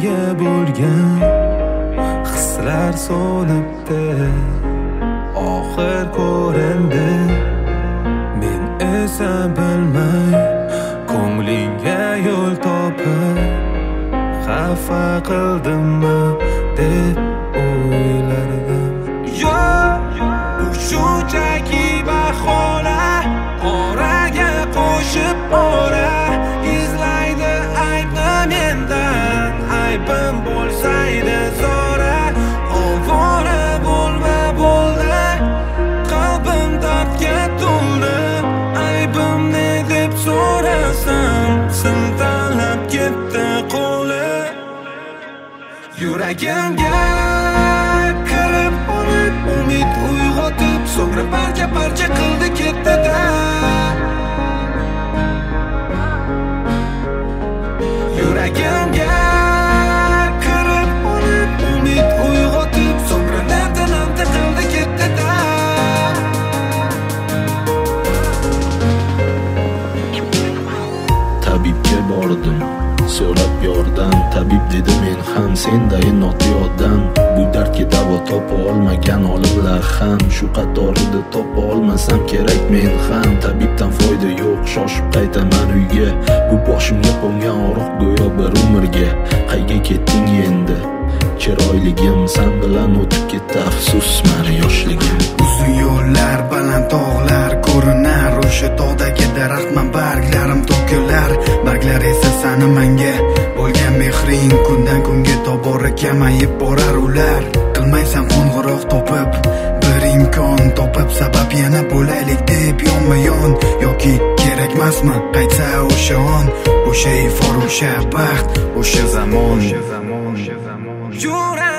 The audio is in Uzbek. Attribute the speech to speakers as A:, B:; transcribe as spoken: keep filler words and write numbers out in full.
A: senga bo'lgan hislar so'nibdi, oxir ko'rindi. Men esa bilmay ko'nglingga yo'l topib xafa qildimmi deb o'ylardim. Yo'q, bu shunchaki bahona, oraga qo'shib ora izlaydi aybni mendan. Aybim bo'lsaydi zora, ovora bo'lma bo'ldi, qalbim dardga to'ldi. Aybim ne deb so'rasam, sen tanlab ketdi qo'li. Yuragimga kirib olib umid uyg'otib, so'ngra parcha parcha qildi ketdi-da. Yuragimga kirib olib umid uyg'otib, so'ngra narda-narda qildi ketdi-da.
B: Tabibga bordim, so'rab yordam. Tabib dedi men ham sendayin notiyodam. Bu dardga davo topa olmagan olimlar ham shu qatorida topa olmasam kerak men ham. Tabibdan foyda yo'q, shoshib qaytaman uyga. Bu boshimga qo'ngan og'riq go'yo bir umrga. Qayga ketding endi? Chiroyligim san bilan o'tib ketdi, afsus mani yoshligim.
C: Uzun yo'llar, baland tog'lar ko'rinar, o'sha tog'dagi daraxtman barglarim to'kilar. Barglar esa sani menga bo'lgan mehring kundan kunga tobora kamayib borar ular. Qilmaysan qo'ng'iroq topib, bir imkon topib, sabab yana bo'laylik deb yonma yon. Yoki kerakmasmi qaytsa o'sha on, o'sha ifor, o'sha baxt, o'sha zamon.
A: Yuragimga